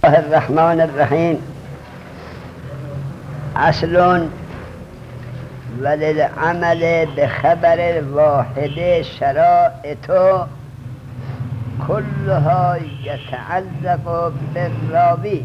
الله الرحمن الرحیم. اصل وللعمل بخبر الواحد شرائط كلها يتعلق بالراوی.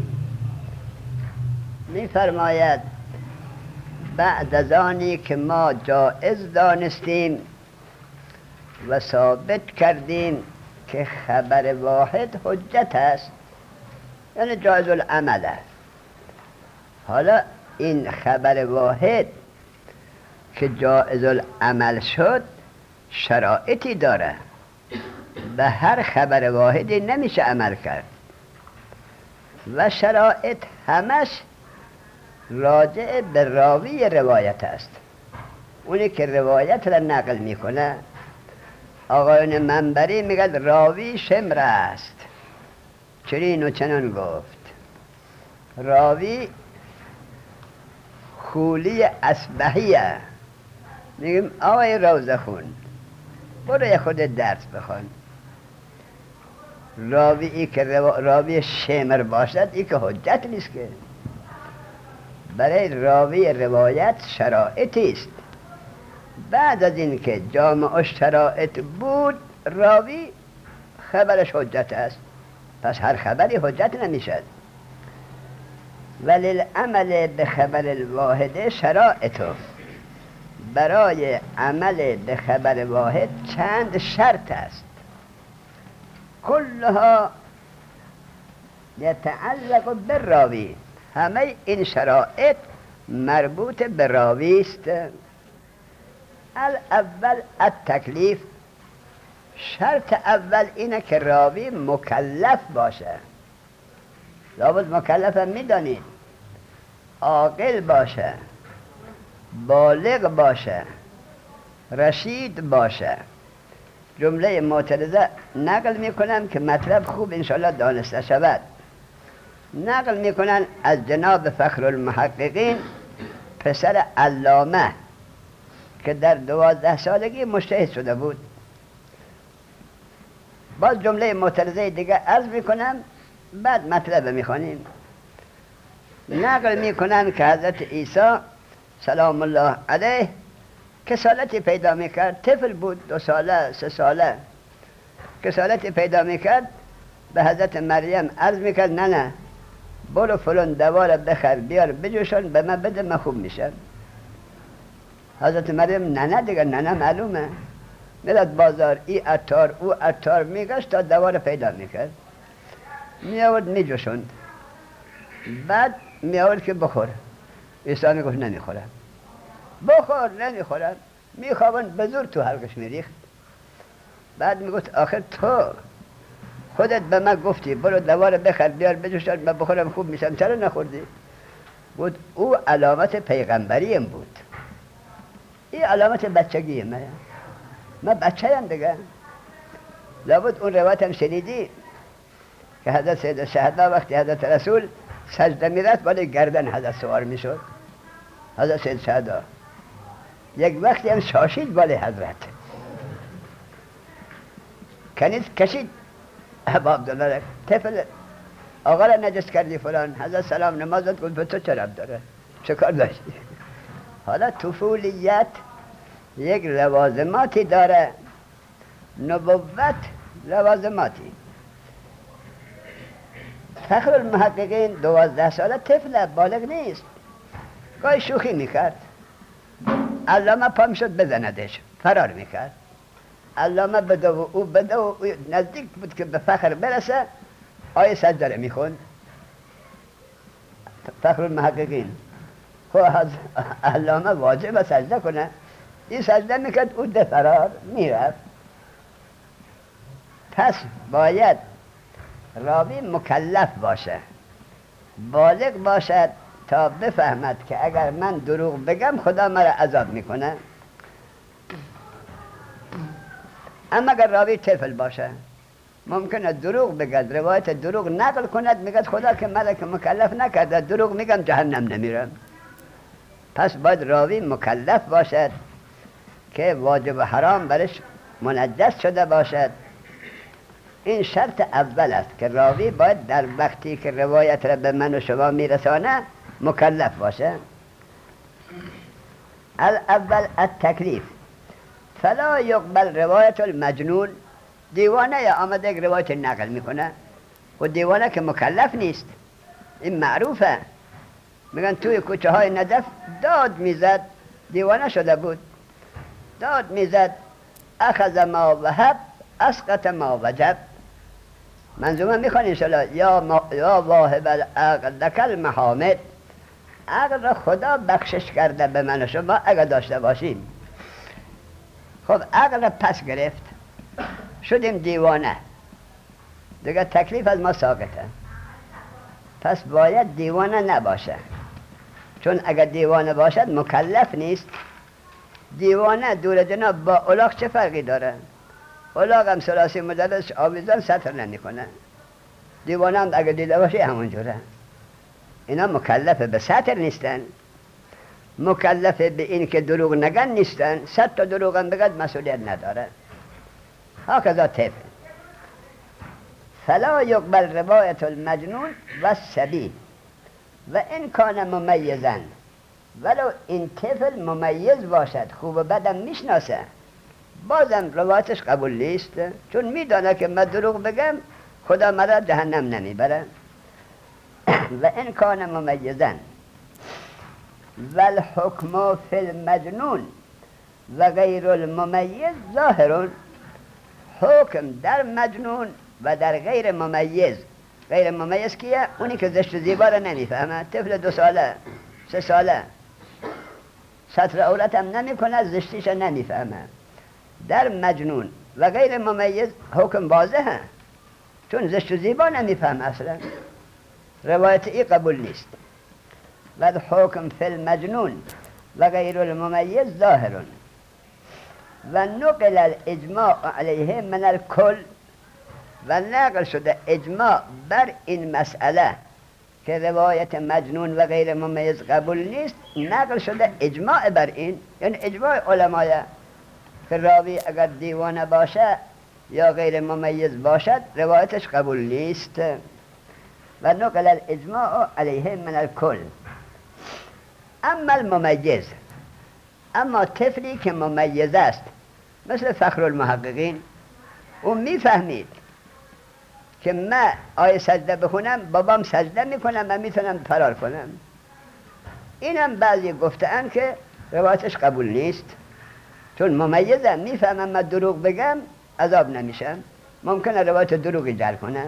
می فرماید بعد از آنی که ما جائز دانستیم و ثابت کردیم که خبر واحد حجت است، یعنی جایز العمل است، حالا این خبر واحد که جایز العمل شد شرایطی داره، به هر خبر واحدی نمیشه عمل کرد و شرایط همش راجع به راوی روایت است. اونی که روایت را نقل میکنه، آقایون منبری میگه راوی شمر است، چنین و چنان گفت. راوی خولی اصبحیه، میگیم آقای روزه خون برو یه خود درس بخوان. راوی ای که راوی شمر باشد ای که حجت نیست. که برای راوی روایت شرایطی است. بعد از این که جامع شرایط بود راوی خبرش حجت است، پس هر خبری حجت نمیشد. ولی العمل به خبر الواحد شرایط، برای عمل به خبر واحد چند شرط است. کلها یتعلق بالراوی، همه این شرایط مربوط به راوی است. الاول التکلیف، شرط اول اینه که راوی مکلف باشه. لابد مکلف هم میدانید، عاقل باشه، بالغ باشه، رشید باشه. جمله معترضه نقل میکنم که مطلب خوب انشاءالله دانسته شود. نقل میکنن از جناب فخر المحققین پسر علامه که در 12 سالگی مجتهد شده بود. باز جمله معترضه دیگه عرض میکنم، بعد مطلب میخوانیم. نقل میکنن که حضرت عیسی سلام الله علیه کسالتی پیدا میکرد، طفل بود، 2 ساله 3 ساله، کسالتی پیدا میکرد. به حضرت مریم عرض میکرد نه برو فلان دوا را بخر بیار بجوشن به من بده، من خوب میشم. حضرت مریم نه دیگه نه معلومه، میرد بازار ای عطار او عطار میگشت تا دوا را پیدا میکرد، میآورد میجوشند. بعد میآورد که بخور. عیسی میگفت نمیخورم. بخور. نمیخورم. میخوابند به زور تو حلقش میریخت. بعد میگفت آخر تو خودت به من گفتی برو دوا را بخر بیار بجوشن من بخورم خوب میشم، چرا نخوردی؟ بود او علامت پیغمبریم بود. این علامت بچگیه. من بچه هم دیگه. لابد اون روایت هم شنیدی که حضرت سید الشهدا وقتی حضرت رسول سجده میرد بالا گردن حضرت سوار میشد. حضرت سید الشهدا یک وقتی هم شاشید بالا حضرت، کنیز کشید ابا عبدالله طفل آقا را نجس کردی فلان. حضرت سلام نمازت گفت به تو چه ربط داره، چه کار داشتی؟ حالا طفولیت یک لوازماتی داره، نبوت لوازماتی. فخر المحققین 12 ساله طفل بالغ نیست، گاهی شوخی میکرد. علامه پا میشد بزندش، فرار میکرد. علامه بده و او بده و نزدیک بود که به فخر برسه، آیه سجده میخوند. فخر المحققین خب علامه واجب سجده کنه، این سجده میکرد او ده فرار میرفت. پس باید راوی مکلف باشه، بالغ باشد تا بفهمد که اگر من دروغ بگم خدا مرا عذاب میکنه. اما اگر راوی طفل باشه ممکنه دروغ بگد، روایت دروغ نقل کند، میگد خدا که مرا که مکلف نکرده دروغ میگم جهنم نمیرم. پس باید راوی مکلف باشد که واجب و حرام برش منجس شده باشد. این شرط اول است که راوی باید در وقتی که روایت را به من و شما میرسانه مکلف باشه. الاول التکلیف، فلا یقبل روایت المجنون. دیوانه یا آمده یک روایت نقل میکنه و دیوانه که مکلف نیست، این معروفه. میگن توی کوچه های نجف داد میزد، دیوانه شده بود، داد میزد اخذ ما وهب اسقط ما وجب. منظومه میخوان انشاءالله. یا واهب العقل لک المحامد، عقل را خدا بخشش کرده به من و شما اگر داشته باشیم. خب عقل را پس گرفت، شدیم دیوانه، دیگه تکلیف از ما ساقطه. پس باید دیوانه نباشه، چون اگر دیوانه باشد مکلف نیست. دیوانه دور جناب با الاغ چه فرقی داره؟ الاغ هم ثلاثی مجلدش آویزان سطر نمیکنه، دیوانه هم اگر دیده باشی همونجوره. اینا مکلف به سطر نیستن، مکلف به این که دروغ نگن نیستن. 100 تا دروغ هم بگد مسئولیت نداره. هکذا طفل. فلا یقبل روایت المجنون و الصبی و این کان ممیزن، ولو این طفل ممیز باشد، خوب و بدم میشناسه، بازم روایتش قبول نیست، چون میدانه که من دروغ بگم خدا مرا جهنم نمیبره. و این کان ممیزن و الحکم فی المجنون و غیر الممیز ظاهرون. حکم در مجنون و در غیر ممیز. غیر ممیز کیه؟ اونی که زشت و زیبا را نمیفهمه، طفل 2 ساله 3 ساله سطر عورت هم نمی کنه، زشتیش نمیفهمه. در مجنون و غیر ممیز حکم واضحه، چون زشت و زیبا نمیفهمه اصلا، روایت ای قبول نیست. و حکم فی المجنون و غیر الممیز ظاهرون و نقل الاجماع علیه من الکل. و نقل شده اجماع بر این مسئله که روایت مجنون و غیر ممیز قبول نیست. نقل شده اجماع بر این، یعنی اجماع علمای که راوی اگر دیوانه باشه یا غیر ممیز باشد روایتش قبول نیست. و نقل الاجماع علیه من الکل. اما الممیز، اما طفلی که ممیز است مثل فخر المحققین، او میفهمید که من آیه سجده بخونم بابام سجده میکنم و میتونم فرار کنم. اینم بعضی گفته‌اند که روایتش قبول نیست، چون ممیزم، میفهمم من دروغ بگم عذاب نمیشم، ممکنه روایت دروغی جعل کنه.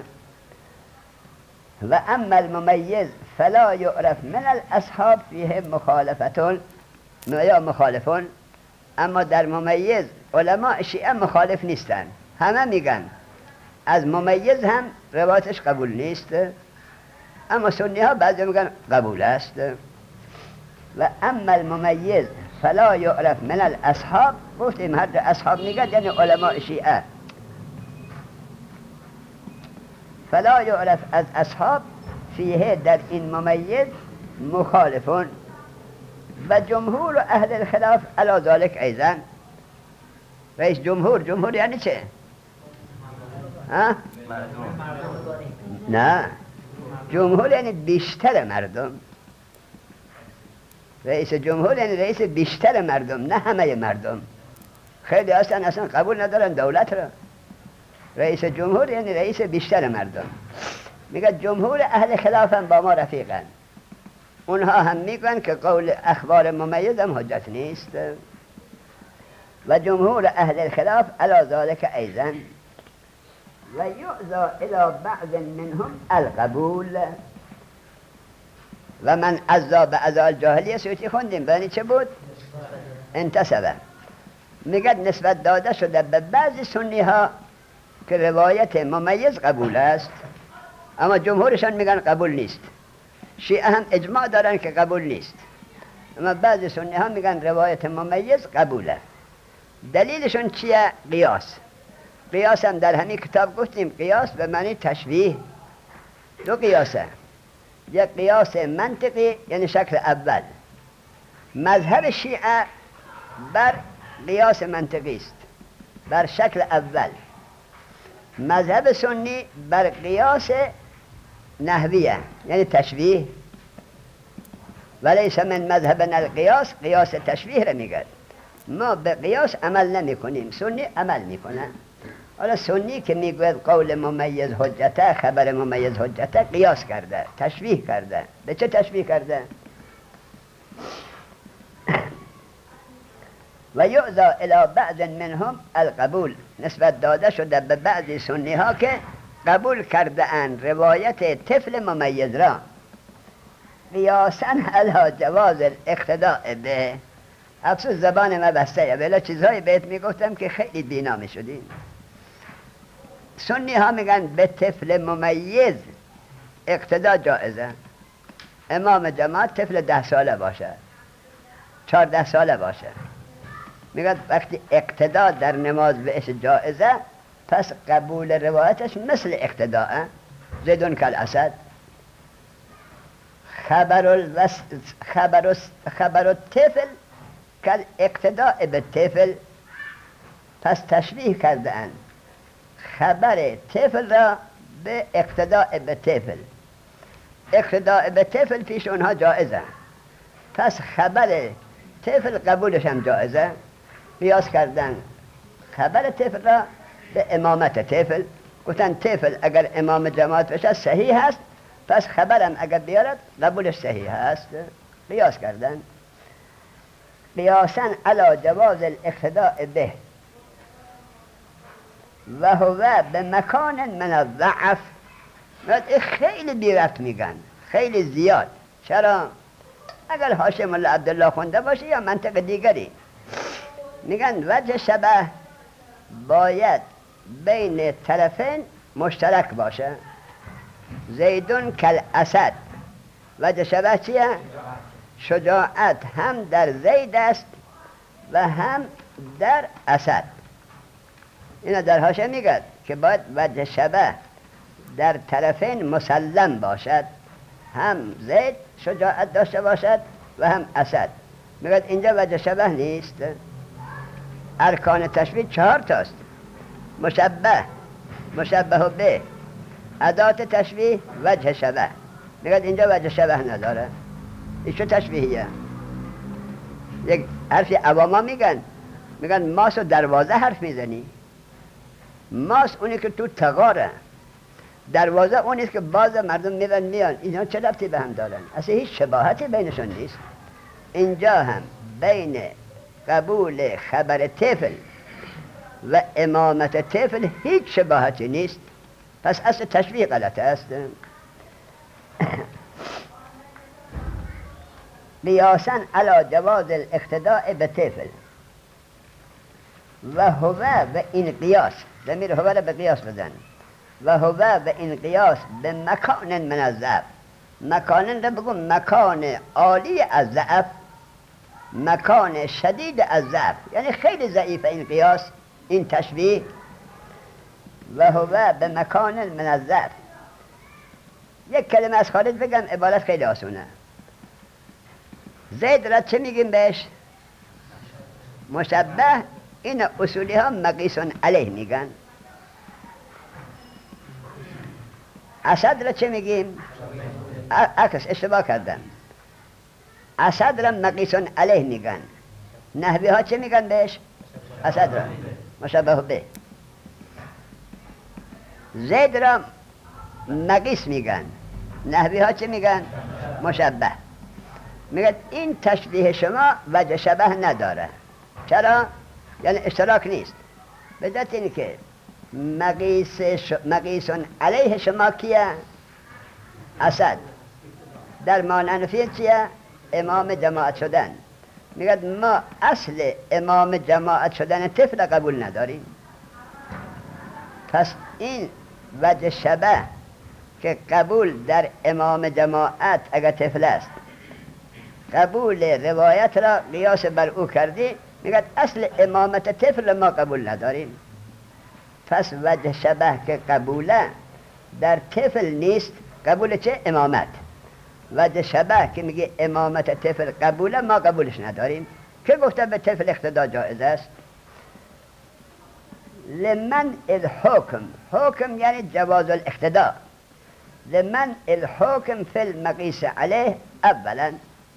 و اما الممیز فلا یعرف من الاصحاب فیه مخالفتون یا مخالفون. اما در ممیز علماء شیعه مخالف نیستن، همه میگن از ممیز هم روایتش قبول نیست، اما سنی ها بعضی میگن قبول است. و اما الممیز فلا یعرف من الاصحاب، گفتیم هر اصحاب میگن یعنی علماء شیعه. فلا یعرف از اصحاب فیه در این ممیز مخالفون. و جمهور اهل الخلاف علی ذلك ایضا. رئیس جمهور یعنی چه؟ نه، جمهور یعنی بیشتر مردم. رئیس جمهور یعنی رئیس بیشتر مردم، نه همه مردم. خیلی اصلا قبول ندارن دولت را. رئیس جمهور یعنی رئیس بیشتر مردم. میگه جمهور اهل خلاف هم با ما رفیقن، اونها هم میگن که قول اخبار ممیز هم حجت نیست. و جمهور اهل الخلاف علی ذلك ایضا. و یعزا الى بعض منهم القبول. و من عزا به عزا الجاهلیه سویتی خوندیم، بانی چه بود؟ انتصبه. میگه نسبت داده شده به بعضی سنی ها که روایت ممیز قبول است، اما جمهورشان میگن قبول نیست. شیعه هم اجماع دارن که قبول نیست، اما بعضی سنی ها میگن روایت ممیز قبوله. دلیلشون چیه؟ قیاس. قیاس هم در همین کتاب گفتیم، قیاس به معنی تشبیه. 2 قیاسه، یک قیاس منطقی یعنی شکل اول. مذهب شیعه بر قیاس منطقی است، بر شکل اول. مذهب سنی بر قیاس نحویه، یعنی تشبیه. ولیس من مذهبنا القیاس، قیاس تشبیه را میگه. ما به قیاس عمل نمی کنیم، سنی عمل میکنه. حالا سنی که میگوید قول ممیز حجته، خبر ممیز حجته، قیاس کرده، تشبیه کرده. به چه تشبیه کرده؟ و یعزا الی بعض منهم القبول، نسبت داده شده به بعضی سنی ها که قبول کرده اند روایت طفل ممیز را قیاسا علی جواز الاقتداء به. افسوس زبان ما بسته، ولی چیزهایی بهت میگفتم که خیلی بینا میشدیم. سنی ها میگن به طفل ممیز اقتدا جائزه. امام جماعت طفل 10 ساله باشه، 14 ساله باشه، میگن وقتی اقتدا در نماز بهش جائزه، پس قبول روایتش مثل اقتداء. زیدون کل اسد، خبر الطفل کل اقتداء به طفل. پس تشبیه کرده اند خبر طفل را به اقتداء به طفل. اقتداء به طفل پیش اونها جائزه، پس خبر طفل قبولش هم جائزه. قیاس کردن خبر طفل را به امامت طفل. گفتن طفل اگر امام جماعت بشه صحیح هست، پس خبرم اگر بیارد قبولش صحیح هست. قیاس کردن. قیاسا علی جواز الاقتداء به و هو به مکان من الضعف. خیلی بیرفت میگن، خیلی زیاد. چرا؟ اگر هاشم الله عبدالله خونده باشه یا منطق دیگری، میگن وجه شبه باید بین طرفین مشترک باشه. زیدون کل اسد، وجه شبه چیه؟ شجاعت هم در زید است و هم در اسد. اینا در هاشم میگد که باید وجه شبه در طرفین مسلم باشد، هم زید شجاعت داشته باشد و هم اسد. میگد اینجا وجه شبه نیست. ارکان تشبیه 4 تاست: مشبه، مشبه به، ادات تشبیه، وجه شبه. میگد اینجا وجه شبه نداره. این چه تشبیهیه؟ یک حرفی عواما میگن ماس و دروازه حرف میزنی. ماس اونی که تو تغاره، دروازه اونیست که باز مردم میان. اینا چه ربطی به هم دارن؟ اصلا هیچ شباهتی بینشون نیست. اینجا هم بین قبول خبر طفل و امامت طفل هیچ شباهتی نیست. پس اصل تشبیه غلط است. قیاسا علی جواز الاقتداء به طفل و هو و این قیاس، ضمیر هو را به قیاس بزن. و هو و این قیاس به مکان من الضعف. مکان را بگو مکان عالی از ضعف، مکان شدید از ضعف، یعنی خیلی ضعیف این قیاس، این تشبیه. و هو به مکان من الضعف. یک کلمه از خارج بگم، عبارت خیلی آسونه. زید را چه میگیم بهش؟ مشبه. این اصولی ها مقیس علیه میگن. اسد را چه میگیم؟ عکس، اشتباه کردم. اسد را مقیس علیه میگن. نحوی ها چه میگن بهش؟ اسد را مشبه به. زید را مقیس میگن. نحوی ها چه میگن؟ مشبه. میگن این تشبیه شما وجه شبه نداره. چرا؟ یعنی اشتراک نیست. به ذات اینه که مقیس علیه شما کیه؟ اسد. در مانعنفیه چیه؟ امام جماعت شدن. میگد ما اصل امام جماعت شدن طفل قبول نداریم. پس این وجه شبه که قبول در امام جماعت اگر طفل است، قبول روایت را قیاس بر او کردی، میگد اصل امامت طفل ما قبول نداریم. پس وجه شبه که قبوله در طفل نیست. قبول چه؟ امامت. وجه شبه که میگه امامت طفل قبوله، ما قبولش نداریم. که گفته به طفل اقتدا جائز است؟ لمن الحكم، حکم یعنی جواز الاقتداء، لمن الحکم فی المقیس علیه اولا.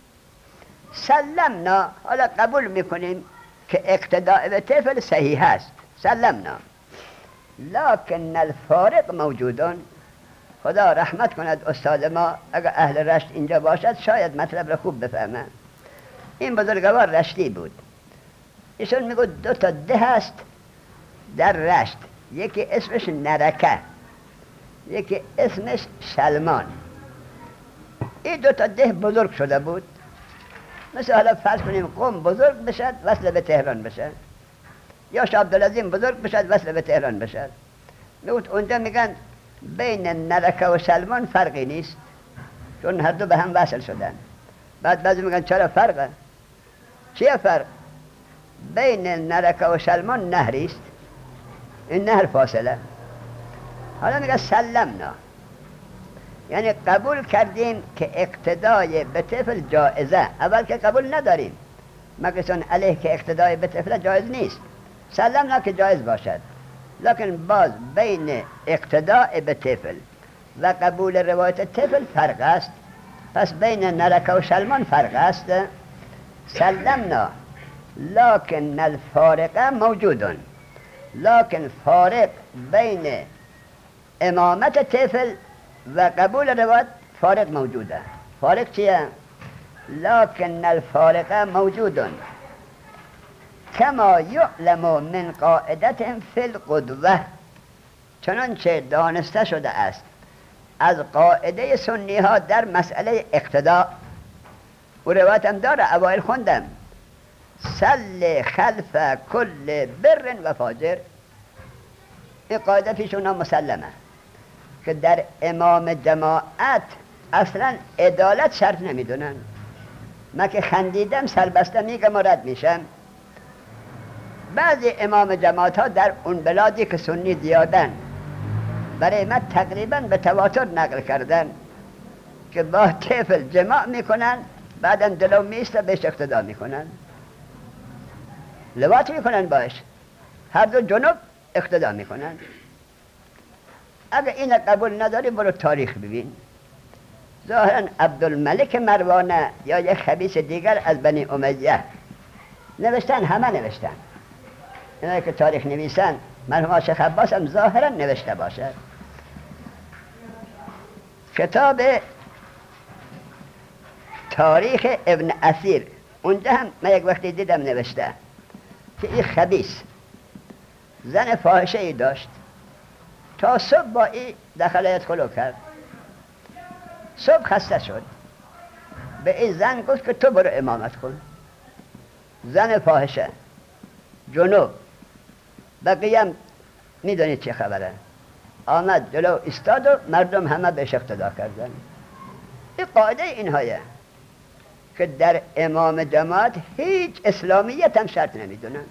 سلمنا، حالا قبول میکنیم که اقتداء به طفل صحیح است، سلمنا، لکن الفارق موجودون. خدا رحمت کند استاد ما، اگر اهل رشت اینجا باشد شاید مطلب را خوب بفهمه. این بزرگوار رشتی بود، ایشون میگود 2 تا ده هست در رشت، یکی اسمش نرکه، یکی اسمش سلمان. این 2 تا ده بزرگ شده بود، مثل حالا فرض کنیم قم بزرگ بشد وصل به تهران بشد، یا شاه عبدالعظیم بزرگ بشد وصل به تهران بشد. میگود اونجا میگن بین نرکه و سلمان فرقی نیست، چون هر دو به هم وصل شدن. بعد بعضی میگن چرا فرقه؟ چیه فرق؟ بین نرکه و سلمان نهری است، این نهر فاصله. حالا میگه سلمنا، یعنی قبول کردیم که اقتدای به طفل جائزه. اول که قبول نداریم، مقیسون علیه که اقتدای به طفل جایز نیست، سلمنا که جایز باشد، لکن باز بین اقتداء به طفل و قبول روایت طفل فرق است. پس بین نرکه و سلمان فرق است. سلمنا لکن الفارق موجودون، لکن فارق بین امامت طفل و قبول روایت فارق موجوده. فارق چیه؟ لکن الفارق موجودون کما یعلم من قاعدتهم فی القدوه، چنانچه دانسته شده است از قاعده سنی ها در مسئله اقتداء. و روایت هم داره، اوائل خوندم، صل خلف کل بر و فاجر. این قاعده پیشون ها مسلمه که در امام جماعت اصلا عدالت شرط نمیدونن. من که خندیدم سربسته میگم و رد میشم. بعضی امام جماعت ها در اون بلادی که سنی زیادن برای من تقریبا به تواتر نقل کردن که با طفل جماع میکنن، بعدم دلو میسته بهش اقتدا میکنن، لواط میکنن باش، هر دو جنوب اقتدا میکنن. اگر این قبول نداری برو تاریخ ببین. ظاهرا عبدالملک مروانه یا یک خبیث دیگر از بنی امیه نوشتن، همه نوشتن. اینایی که تاریخ نویسن، مرحوم شیخ عباس هم ظاهرا نوشته باشد. کتاب تاریخ ابن اثیر، اونجا هم من یک وقتی دیدم نوشته که این خبیث زن فاحشه ای داشت، تا صبح با این دخل ادخلو کرد. صبح خسته شد، به این زن گفت که تو برو امامت کن. زن فاحشه، جنوب، بقیه هم میدونید چه خبره. آمد جلو استاد و مردم همه بهش اقتدا کردن. این قاعده اینهایه که در امام جماعت هیچ اسلامیت هم شرط نمیدونن،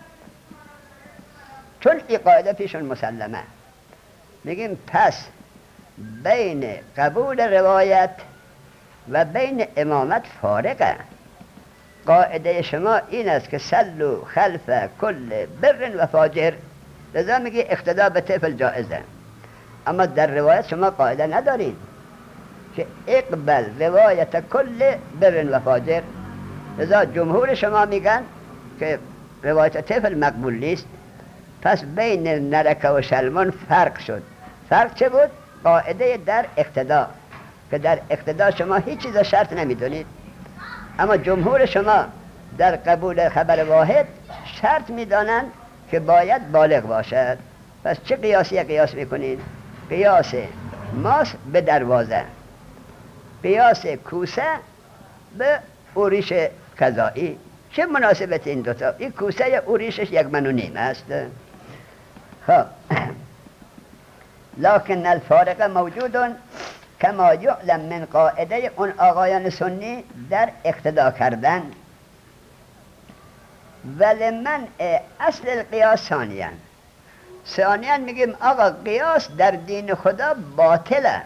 چون این قاعده پیشون مسلمه. میگیم پس بین قبول روایت و بین امامت فارقه. قاعده شما این است که سلو خلف کل بر و فاجر، لذا میگی اقتدا به طفل جائزه. اما در روایت شما قاعده ندارید که اقبل روایت کل بر و فاجر، لذا جمهور شما میگن که روایت طفل مقبول نیست. پس بین نرکه و سلمان فرق شد. فرق چه بود؟ قاعده در اقتدا، که در اقتدا شما هیچ چیز شرط نمیدونید، اما جمهور شما در قبول خبر واحد شرط میدانند که باید بالغ باشد. پس چه قیاسی قیاس میکنید؟ قیاس ماس به دروازه، قیاس کوسه به اوریش قضایی. چه مناسبت این دوتا؟ این کوسه اوریشش 1.5 من است. خب لکن الفارق موجودون کما یعلم من قاعده اون آقایان سنی در اقتدا کردن. ولمن اصل القیاس ثانیاً میگیم آقا قیاس در دین خدا باطله.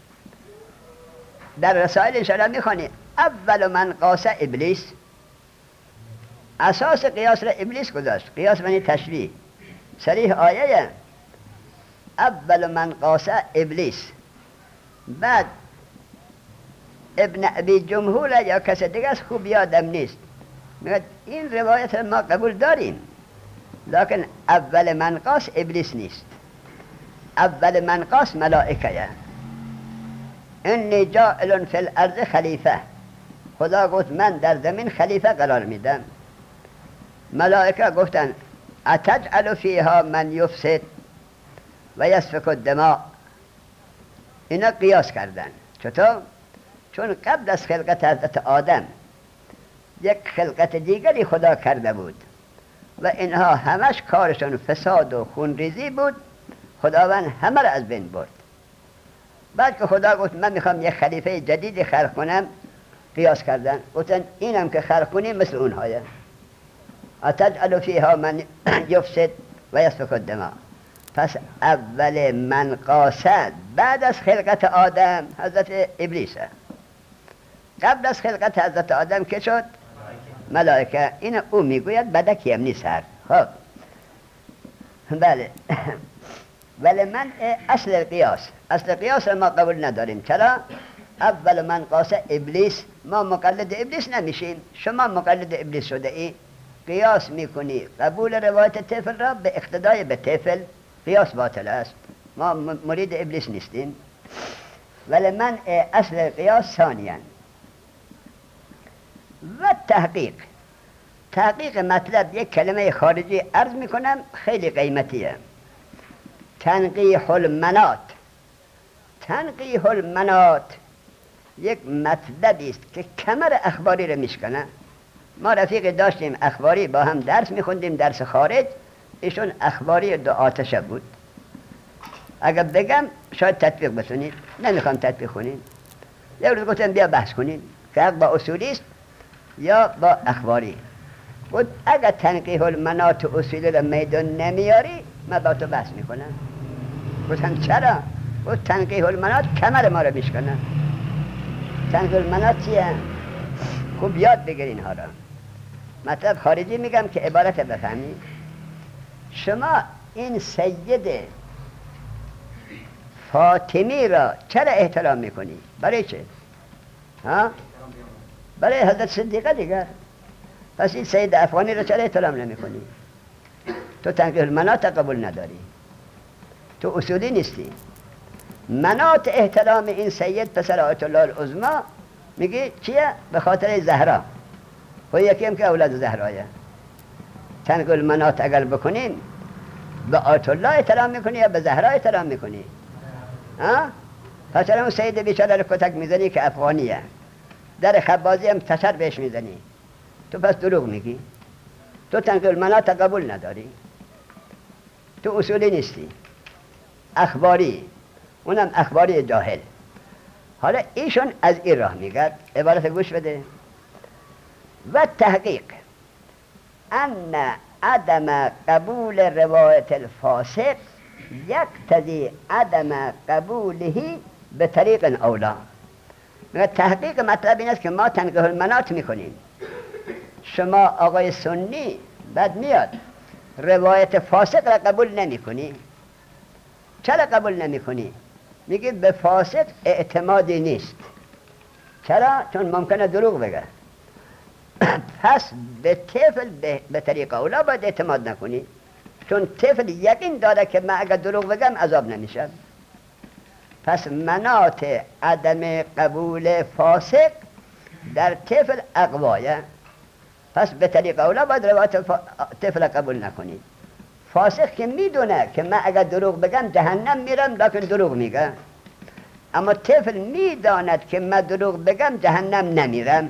در رسائل انشاءالله میخوانی اول من قاس ابلیس، اساس قیاس را ابلیس گذاشت. قیاس معنی تشبیه، صریح آیه. اول من قاس ابلیس، بعد ابن ابی جمهور یا کسی دیگه از خوب یادم نیست میگه این روایت ما قبول داریم، لکن اول من قاس ابلیس نیست، اول من قاس ملائکه. انی جاعل فی الارض خلیفه، خدا گفت من در زمین خلیفه قرار میدم. ملائکه گفتن اتجعل فیها من یفسد و یسفک الدماء. اینا قیاس کردن. چطور؟ چون قبل از خلقت حضرت آدم یک خلقت دیگری خدا کرده بود و اینها همش کارشون فساد و خونریزی بود، خداوند همه را از بین برد. بعد که خدا گفت من میخوام یک خلیفه جدیدی خلق کنم، قیاس کردن گفتن اینم که خلق کنی مثل اونهایه. اتجعل فیها من یفسد و یسفک الدماء. پس اول من قاصد بعد از خلقت آدم حضرت ابلیسه. قبل از خلقت حضرت آدم که شد؟ ملائکه. این او میگوید بدکی هم نیست هر. خب بله. ولی من اصل قیاس ما قبول نداریم. چرا؟ اول من قاصد ابلیس، ما مقلد ابلیس نمیشیم. شما مقلد ابلیس شده ای، قیاس میکنی قبول روایت طفل را به اقتدای به طفل، قیاس باطل است. ما مرید ابلیس نیستیم. ولی من اصل قیاس ثانیاً و تحقیق مطلب یک کلمه خارجی عرض میکنم خیلی قیمتیه. تنقیح المناط یک مطلبی است که کمر اخباری رو میشکنه. ما رفیق داشتیم اخباری، با هم درس میخوندیم، درس خارج. ایشون اخباری دو آتشه بود. اگر بگم شاید تطبیق بتونید، نمیخوام تطبیق کنید. یک روز گفتم بیا بحث کنید، فرق با اصولی است یا با اخباری. گفت اگر تنقیح المناط و اصولی رو میدان نمیاری من با تو بحث میکنم. گفتم چرا؟ گفت تنقیح المناط کمر ما رو میشکنه. تنقیح المناط چیه؟ خوب یاد بگیرین ها را. مطلب خارجی میگم که عبارت بفهمید. شما این سید فاطمی را چرا احترام میکنی؟ برای چه؟ ها؟ برای حضرت صدیقه دیگر. پس این سید افغانی را چرا احترام نمیکنی؟ تو تنقیح المناط قبول نداری، تو اصولی نیستی. مناط احترام این سید پسر آیت الله العظمی میگی چیه؟ به خاطر زهرا. و یکی هم که اولاد زهرایه. تنقیح المناط اگر بکنیم به آیت الله احترام میکنی یا به زهرا احترام میکنی؟ ها؟ پس اون سید بیچاره رو کتک میزنی که افغانیه، در خبازی هم تشر بهش میزنی. تو پس دروغ میگی. تو تنقیح المناط قبول نداری، تو اصولی نیستی، اخباری، اونم اخباری جاهل. حالا ایشون از این راه میگه، عبارت گوش بده. و تحقیق ان عدم قبول روایت الفاسق یقتضی عدم قبوله به طریق اولا. میگه تحقیق مطلب این است که ما تنقیح المناط میکنیم. شما آقای سنی بعد میاد روایت فاسق را قبول نمی کنی. چرا قبول نمی کنی؟ میگه به فاسق اعتمادی نیست. چرا؟ چون ممکنه دروغ بگه. پس به طفل به طریق اولا باید اعتماد نکنی، چون طفل یقین داره که من اگر دروغ بگم عذاب نمیشم. پس مناط عدم قبول فاسق در طفل اقوایه. پس به طریق اولا باید روایت طفل قبول نکنی. فاسق که میدونه که من اگر دروغ بگم جهنم میرم لکن دروغ میگه، اما طفل میداند که من دروغ بگم جهنم نمیرم.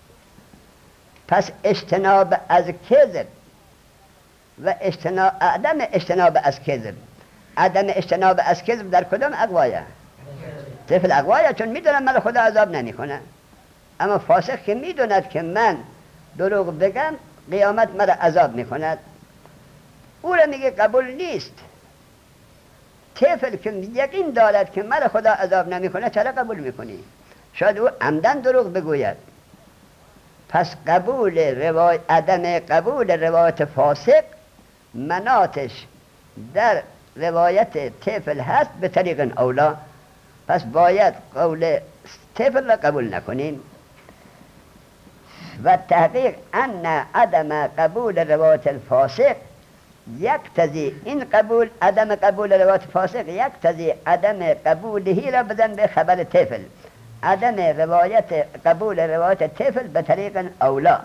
پس اجتناب از کذب و عدم اجتناب از کذب، عدم اجتناب از کذب در کدام اقوایه؟ طفل اقوایه، چون میدونم من خدا عذاب نمیکنه. اما فاسق که میدوند که من دروغ بگم قیامت مرا عذاب میکند، او را میگه قبول نیست. طفل که یقین دارد که مرا خدا عذاب نمیکنه چرا قبول میکنی؟ شاید او عمدن دروغ بگوید. پس عدم قبول روایت فاسق مناطش در روایت طفل هست به طریق اولا، پس باید قول طفل را قبول نکنیم. و تحقیق ان عدم قبول روایت الفاسق یقتضی، این قبول عدم قبول روایت فاسق یقتضی عدم قبولهی را بدن به خبر طفل، عدم قبول روایت طفل به طریق اولا.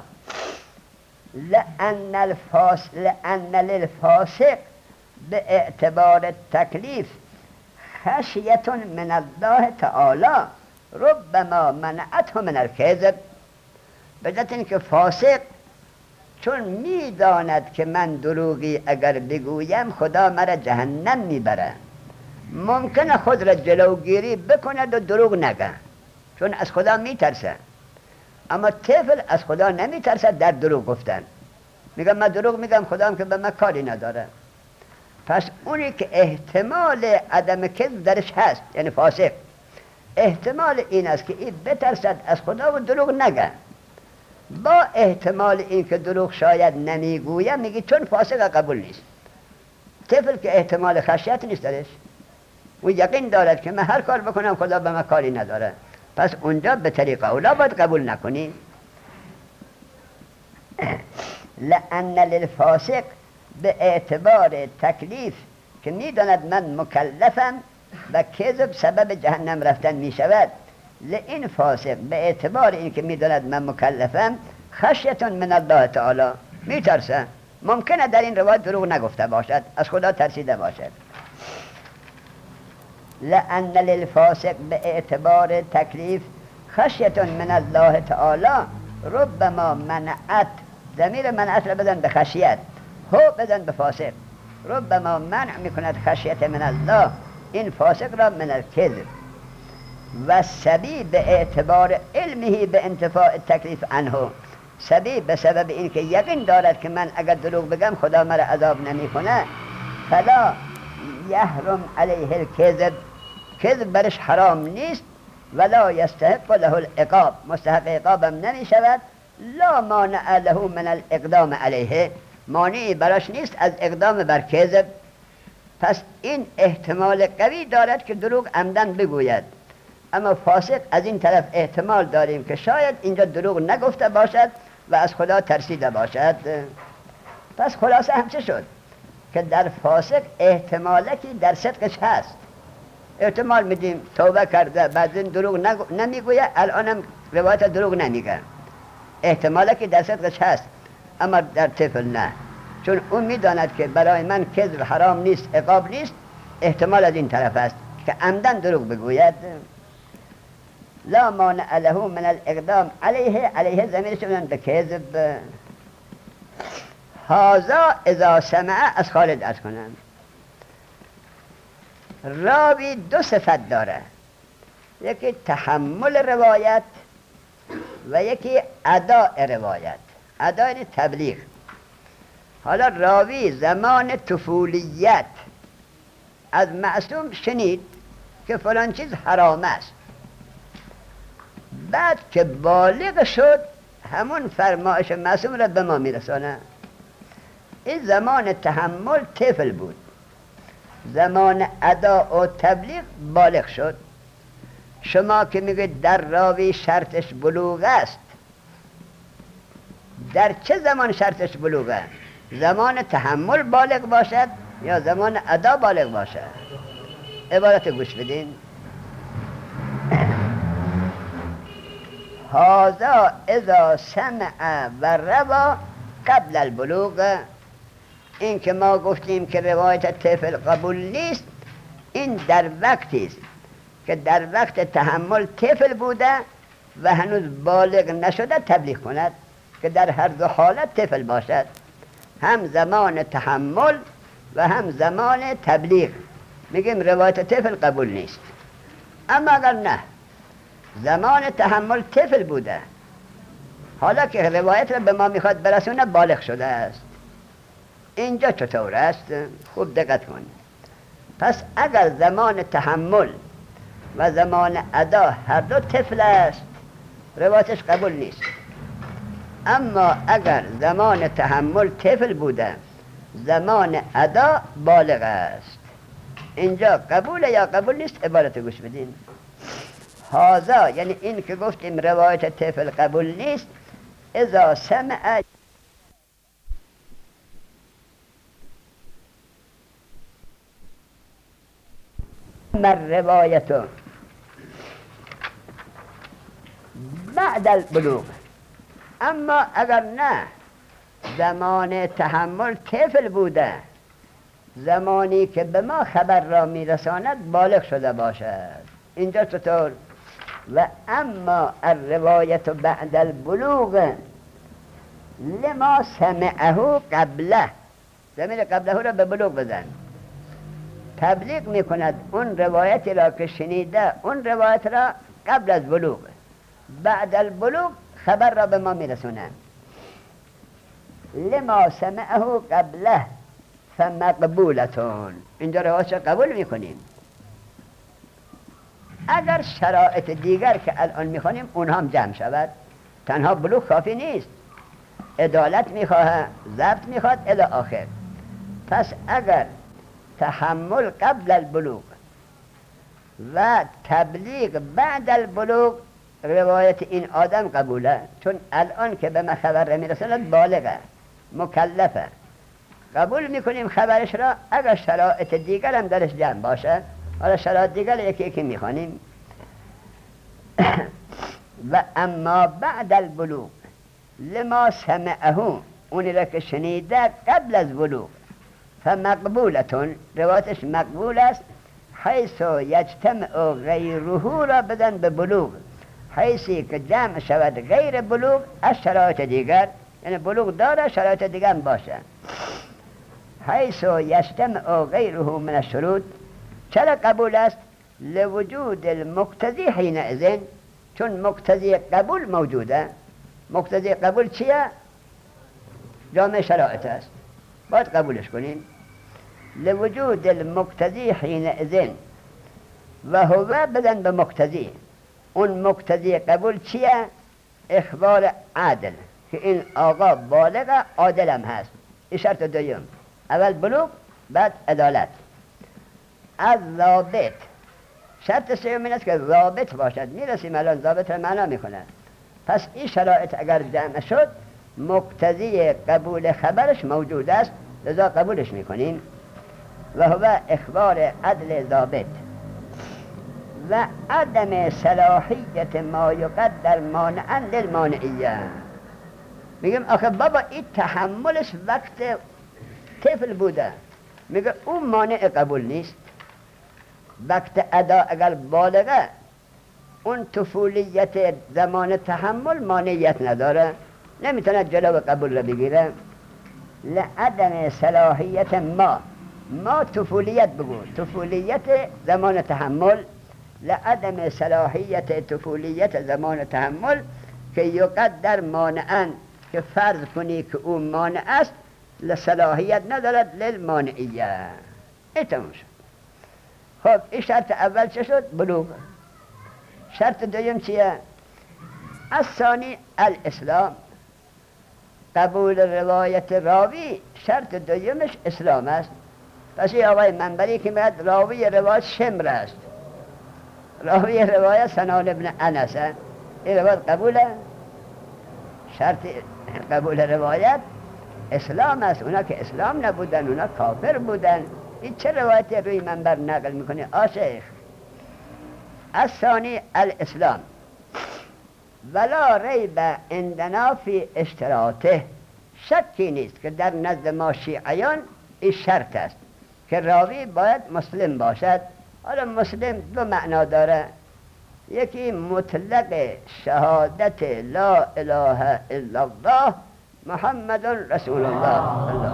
لأن للفاسق به اعتبار تکلیف خشیت من الله تعالی ربما منعته من الکذب، به جهت اینکه فاسق چون میداند که من دروغی اگر بگویم خدا مرا جهنم میبره، ممکنه خود را جلوگیری بکند و دروغ نگه، چون از خدا میترسه. اما طفل از خدا نمیترسه در دروغ گفتن، میگم من دروغ میگم، خدا هم که به من کاری نداره. پس اونی که احتمال عدم کذب درش هست، یعنی فاسق، احتمال این است که این بترسد از خدا و دروغ نگه، با احتمال این که دروغ شاید نمیگویم، میگی چون فاسق قبول نیست. طفل که احتمال خشیت نیست درش، و یقین دارد که من هر کار بکنم خدا به من کاری نداره، پس اونجا به طریق اولا باید قبول نکنی. لأن للفاسق به اعتبار تکلیف که میداند من مکلفم و کذب سبب جهنم رفتن میشود، لئن فاسق به اعتبار این که میداند من مکلفم خشیتون من الله تعالی، میترسه، ممکنه در این روایت دروغ نگفته باشد، از خدا ترسیده باشد. لأن للفاسق به اعتبار تکلیف خشیتون من الله تعالی ربما منعت، ضمیر منعت را بدن به خشیت، هو بدن به فاسق، ربما منع میکند خشیت من الله این فاسق را من الکذب. و سبی به اعتبار علمه به انتفاع تکلیف عنه، سبی به سبب این که یقین دارد که من اگر دروغ بگم خدا مرا عذاب نمی کنه، فلا یحرم علیه الکذب، کذب برش حرام نیست، ولا یستحق له العقاب، مستحق عقابم نمی شود، لا مانع له من الاقدام علیه، مانعی براش نیست از اقدام بر کذب. پس این احتمال قوی دارد که دروغ عمدن بگوید. اما فاسق از این طرف احتمال داریم که شاید اینجا دروغ نگفته باشد و از خدا ترسیده باشد. پس خلاصه همچه شد که در فاسق احتمالکی در صدقش هست، احتمال میدیم توبه کرده بعد این دروغ نمیگوید، الانم روایت دروغ نمیگه، احتمالکی در صدقش هست. اما در طفل نه، چون اون میداند که برای من کذب حرام نیست، عقاب نیست، احتمال از این طرف است که عمدن دروغ بگوید. لا مانع له من الاقدام علیه ضمیر شدن به کذب. هذا اذا سمع، از خالد ارز کنم، راوی دو صفت داره، یکی تحمل روایت و یکی اداء روایت. اداء یعنی تبلیغ. حالا راوی زمان طفولیت از معصوم شنید که فلان چیز حرام است، بعد که بالغ شد همون فرمایش معصوم را به ما میرسانه. این زمان تحمل طفل بود، زمان ادا و تبلیغ بالغ شد. شما که میگید در راوی شرطش بلوغ است، در چه زمان شرطش بلوغه؟ زمان تحمل بالغ باشد یا زمان ادا بالغ باشد؟ عبارت گوش بدین. هذا اذا سمع و روا قبل البلوغ، این که ما گفتیم که روایت طفل قبول نیست، این در وقتی است که در وقت تحمل طفل بوده و هنوز بالغ نشده تبلیغ کند، که در هر دو حالت طفل باشد، هم زمان تحمل و هم زمان تبلیغ، میگیم روایت طفل قبول نیست. اما اگر نه، زمان تحمل طفل بوده، حالا که روایت را به ما میخواد برسونه بالغ شده است، اینجا چطور است؟ خوب دقت کن. پس اگر زمان تحمل و زمان ادا هر دو طفل است، روایتش قبول نیست. اما اگر زمان تحمل طفل بوده زمان ادا بالغ است. اینجا قبول یا قبول نیست؟ عبارت گوش بدین. هذا یعنی این که گفتیم روایت طفل قبول نیست. اذا سمع روایت بعد البلوغ. اما اگر نه زمان تحمل طفل بوده، زمانی که به ما خبر را میرساند بالغ شده باشد. اینجا چطور؟ و اما الروایت بعد البلوغ لما سمعه قبله. زمین قبله را به بلوغ بزن. تبلیغ میکند اون روایتی را که شنیده، اون روایت را قبل از بلوغ. بعد البلوغ خبر را به ما میرسونه. لما سمعه قبله فمقبولتون. اینجا روایت را قبول میکنیم. اگر شرایط دیگر که الان میخوانیم اونها هم جمع شود، تنها بلوغ کافی نیست، عدالت میخواه، ضبط میخواد الی آخر. پس اگر تحمل قبل البلوغ و تبلیغ بعد البلوغ، روایت این آدم قبوله، چون الان که به من خبر میرساند بالغه، مکلفه، قبول میکنیم خبرش را. اگر شرایط دیگر هم درش جمع باشه، حالا شرایط دیگر یکی یکی میخوانیم. و اما بعد البلوغ لما سمعه، اونی را که شنیده قبل از بلوغ، فمقبولتون، روایتش مقبول است. حیث یجتمع غیره را بدن به بلوغ، حیثی که جمع شود غیر بلوغ از شرایط دیگر، یعنی بلوغ داره شرایط دیگر هم باشه. حیث یجتمع غیره من الشروط. چرا قبول است؟ لوجود المقتضی حینئذ، چون مقتضی قبول موجوده. مقتضی قبول چیه؟ جامع شرایط است، باید قبولش کنیم. لوجود المقتضی حینئذ و هو بدن به مقتضی. اون مقتضی قبول چیه؟ اخبار عادل، که این آقا بالغ عادل هم هست. این شرط دوم، اول بلوغ بعد عدالت. از ضابط، شرط سوم این است که ضابط باشد. میرسیم الان ضابط را معنا میکنه. پس این شرایط اگر جمع شد، مقتضی قبول خبرش موجود است، لذا قبولش میکنیم. و هو اخبار عدل ضابط و عدم صلاحیت ما یقدر مانعا للمانعیه. میگم آخه بابا این تحملش وقت طفل بوده، میگه اون مانع قبول نیست. وقت ادا اگر بالغه، اون طفولیت زمان تحمل مانعیت نداره، نمیتونه جلو قبول را بگیره. لعدم صلاحیت ما طفولیت بگو، طفولیت زمان تحمل، لعدم صلاحیت طفولیت زمان تحمل که یقدر مانعا، که فرض کنی که اون مانع است، لصلاحیت ندارد للمانعیه. این تموم شد. خب این شرط اول چه شد؟ بلوغ. شرط دوم چیه؟ الثانی الاسلام، قبول روایت راوی شرط دومش اسلام است. پس این آقای منبری که میاد راوی روایت شمر است، راوی روایت سنان ابن انس، این روایت قبوله؟ شرط قبول روایت اسلام است. اونا که اسلام نبودن، اونا کافر بودن. این چه روایتی روی منبر نقل میکنه آشیخ؟ الثانی الاسلام ولا ریب عندنا فی اشتراطه. شکی نیست که در نزد ما شیعیان این شرط است که راوی باید مسلم باشد. حالا مسلم دو معنا داره، یکی مطلق شهادت لا اله الا الله محمد رسول الله.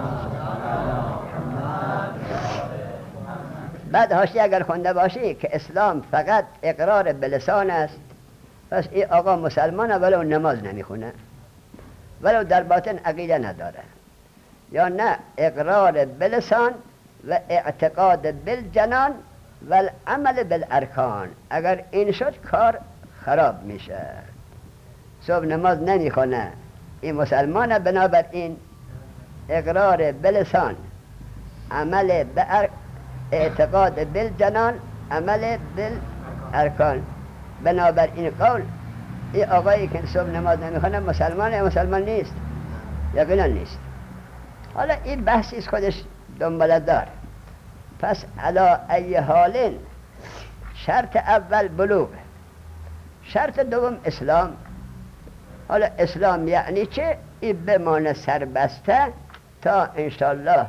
بعد حاشیه اگر خونده باشی که اسلام فقط اقرار بلسان است، پس این آقا مسلمانه ولو نماز نمیخونه، ولو در باطن عقیده نداره. یا نه اقرار بلسان و اعتقاد بالجنان و العمل بالارکان. اگر این شد کار خراب میشه. صبح نماز نمیخونه، این مسلمانه، بنابراین اقرار بلسان عمل اعتقاد بالجنان، عمل بالارکان. بنابر این قول این آقایی که صبح نماز نمیخونه مسلمان نیست، یقینا نیست. حالا این بحثی خودش دنباله دار. پس علا ای حال شرط اول بلوغ، شرط دوم اسلام. حالا اسلام یعنی چه؟ این بمانه سربسته تا انشالله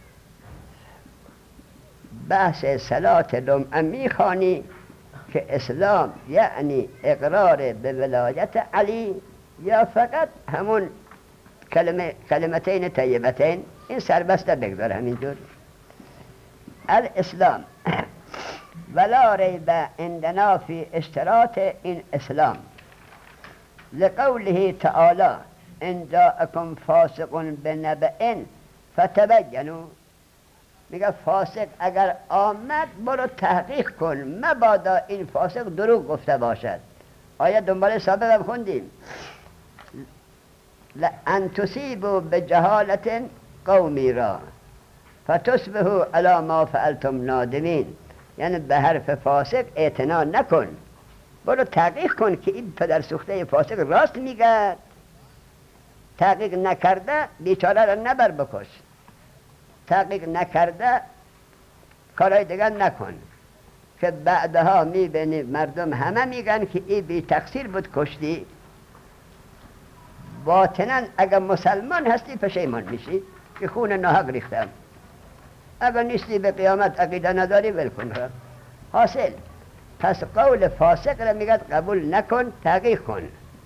بحث صلات لمعه میخوانی که اسلام یعنی اقرار به ولایت علی یا فقط همون کلمتین طیبتین. این سربسته بگذار همینجور. الاسلام ولا ریب عندنا فی اشتراط این اسلام لقوله تعالی ان جاءکم فاسق بنبأ فتبینوا. میگه فاسق اگر آمد برو تحقیق کن، مبادا این فاسق دروغ گفته باشد. آیا دنبال سابقه خوندیم؟ لأن تصیبوا بجهالت قومی را فتصبحوا علی ما فعلتم نادمین. یعنی به حرف فاسق اعتنا نکن، برو تحقیق کن که این پدر سوخته فاسق راست میگه. تحقیق نکرده بیچاره را نبر بکش، تحقیق نکرده کارهای دیگر نکن که بعدها میبینی مردم همه میگن که این بی تقصیر بود کشتی. باطناً اگر مسلمان هستی پشیمان میشی که خون ناحق ریختم. اگر نیستی به قیامت عقیده نداری ولکن را. حاصل پس قول فاسق را میگه قبول نکن، تحقیق کن.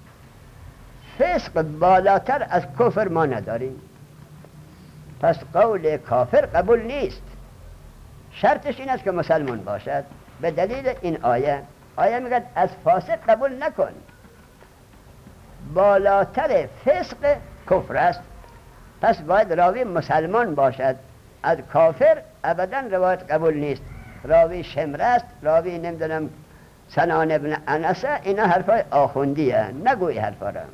فسق بالاتر از کفر ما نداریم، پس قول کافر قبول نیست. شرطش این است که مسلمان باشد. به دلیل این آیه میگه از فاسق قبول نکن، بالاتر فسق کفر است. پس باید راوی مسلمان باشد. از کافر ابدا روایت قبول نیست. راوی شمر است، راوی نمیدونم سنان ابن انس، اینا حرفای آخوندیه، نگوی حرفا را.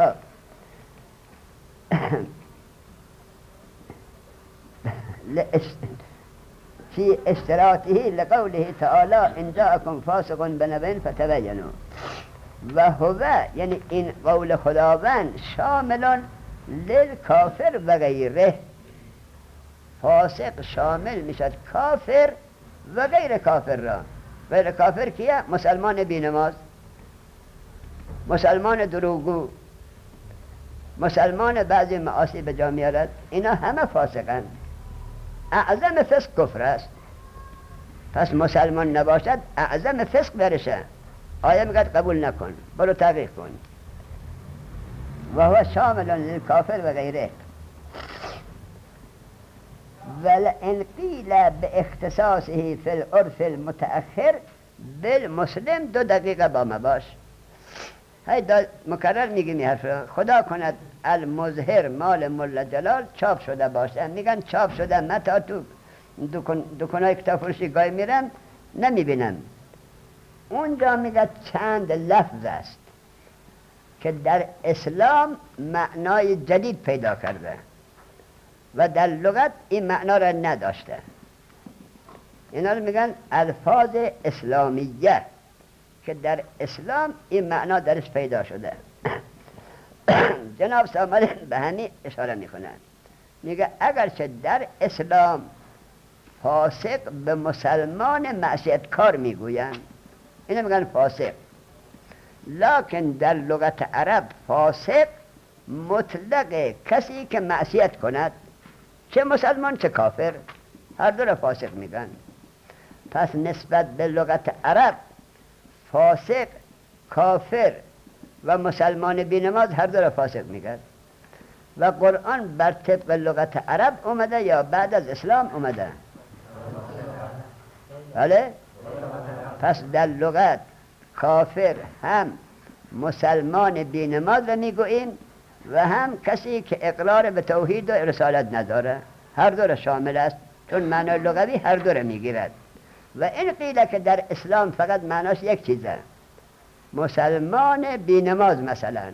فی اشتراطه لقوله تعالی ان جاءکم فاسق بنبأ فتبینوا. و هو یعنی این قول خداوند شامل للکافر و غیره. فاسق شامل میشد کافر و غیر کافر را. غیر کافر کیه؟ مسلمان بینماز، مسلمان دروغگو، مسلمان بعضی معاصی به جا میارد. اینا همه فاسقند. اعظم فسق کفر است. پس مسلمان نباشد اعظم فسق برشه. آیه میگه قبول نکن، برو تحقیق کن. و هو شامل للکافر و غیره. ولئن قیل باختصاصه فی العرف المتأخر بالمسلم 2 دقیقه با ما باش. مکرر میگیم حرف را. خدا کند المظهر مال ملا جلال چاپ شده باشه. میگن چاپ شده، من تا تو دکانای کتاب فروشی گاهی میرم نمیبینم. اونجا میگه چند لفظ است که در اسلام معنای جدید پیدا کرده و در لغت این معنا را نداشته. اینا رو میگن الفاظ اسلامیه که در اسلام این معنا درش پیدا شده. جناب سامعین به همین اشاره میکنن. میگه اگرچه در اسلام فاسق به مسلمان معصیتکار میگوین، اینو میگن فاسق، لکن در لغت عرب فاسق مطلق کسی که معصیت کند، چه مسلمان چه کافر، هر دو را فاسق میگن. پس نسبت به لغت عرب فاسق، کافر و مسلمان بینماز هر دو را فاسق میگن. و قرآن بر طبق لغت عرب اومده یا بعد از اسلام اومده؟ بله؟ پس در لغت کافر هم مسلمان بینماز را میگوییم و هم کسی که اقرار به توحید و رسالت نداره. هر دو را شامل است، چون معنای لغوی هر دو را میگیرد. و این قیله که در اسلام فقط معناش یک چیزه، مسلمان بینماز، مثلا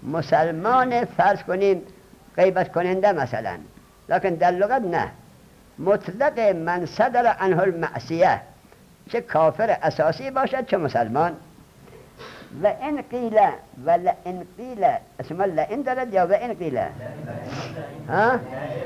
مسلمان فرض کنیم غیبت کننده مثلا، لکن در لغت نه. مطلق من صدر عنه المعصیه، چه کافر اساسی باشد چه مسلمان. و این قیل و لئن قیل، اسم لئن دارد یا و این قیل؟ ها؟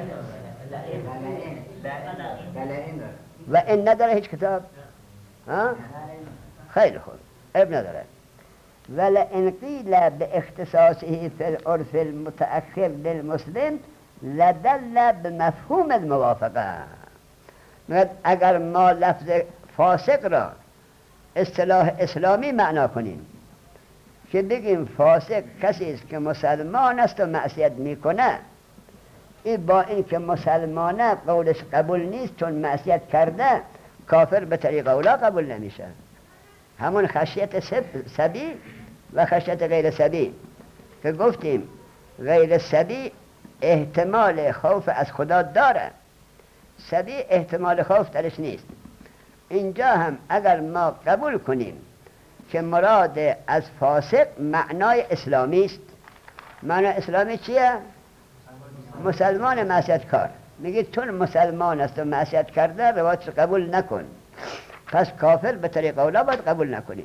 و این نداره هیچ کتاب؟ ها؟ خیلی خوب، اب نداره. و لئن قیل به اختصاصه فی العرف المتأخر للمسلم لدل بمفهوم الموافقه. اگر ما لفظ فاسق را اصطلاح اسلامی معنا کنیم که بگیم فاسق کسی است که مسلمان است و معصیت میکنه، این با این که مسلمانه قولش قبول نیست چون معصیت کرده، کافر به طریق اولا قبول نمیشه. همون خشیت سبی و خشیت غیر سبی که گفتیم غیر سبی احتمال خوف از خدا داره، سبی احتمال خوف درش نیست. اینجا هم اگر ما قبول کنیم که مراد از فاسق معنای اسلامی است، معنای اسلامی چیه؟ مسلمان معصیت کار. میگید چون مسلمان است و معصیت کرده روایتش قبول نکن، پس کافر به طریق اولا باید قبول نکنیم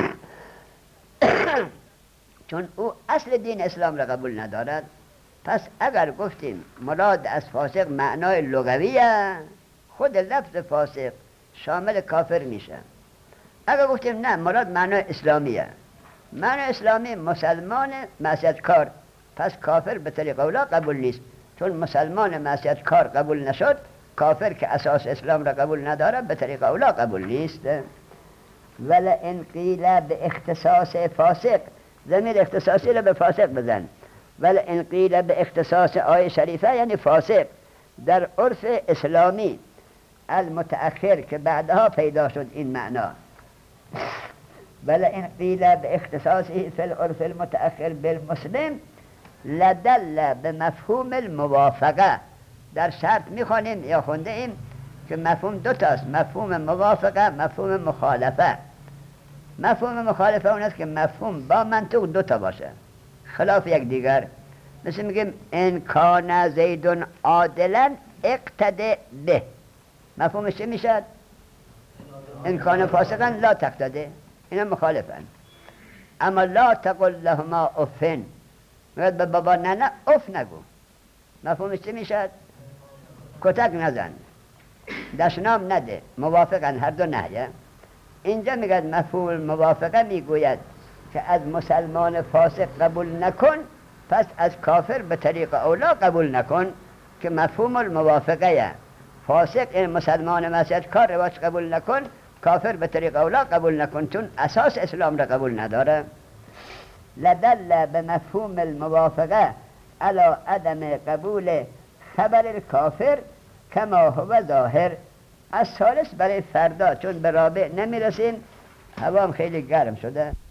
چون او اصل دین اسلام را قبول ندارد. پس اگر گفتیم مراد از فاسق معنای لغویه، خود لفظ فاسق شامل کافر میشه. اگر گفتیم نه مراد معنای اسلامیه، معنای اسلامی مسلمان معصیت کار، پس کافر به طریق اولا قبول نیست. چون مسلمان معصیت کار قبول نشد، کافر که اساس اسلام را قبول نداره به طریق اولا قبول نیست. ولئن قیل به اختصاص فاسق، ضمیر اختصاصی را به فاسق بزن. ولئن قیل به اختصاص آیه شریفه یعنی فاسق در عرف اسلامی المتأخر که بعدها پیدا شد این معنا. ولئن قیل به اختصاصه فی العرف المتأخر بالمسلم لدل به مفهوم الموافقه. در شرط میخوانیم یا خونده ایم که مفهوم دو تاست، مفهوم موافقه، مفهوم مخالفه. مفهوم مخالفه اون است که مفهوم با منطق دو تا باشه خلاف یک دیگر. مثل میگیم ان کان زید عادلا اقتده به، مفهومش چه میشد؟ ان کان فاسقا لا تقتده، اینا مخالفن. اما لا تقل لهما افن، میگه به بابا نه اف نگو، مفهومش چه میشد؟ کتک نزن، دشنام نده، موافقن، هر دو نهیه. اینجا میگه مفهوم موافقه میگوید که از مسلمان فاسق قبول نکن، پس از کافر به طریق اولا قبول نکن، که مفهوم الموافقه فاسق این مسلمان معصیت کار رواج قبول نکن، کافر به طریق اولا قبول نکن، چون اساس اسلام را قبول نداره. لدل به مفهوم الموافقه علی عدم قبول خبر الکافر کما هو ظاهر. از ثالث برای فردا چون به رابع نمیرسیم، هوا هم خیلی گرم شده.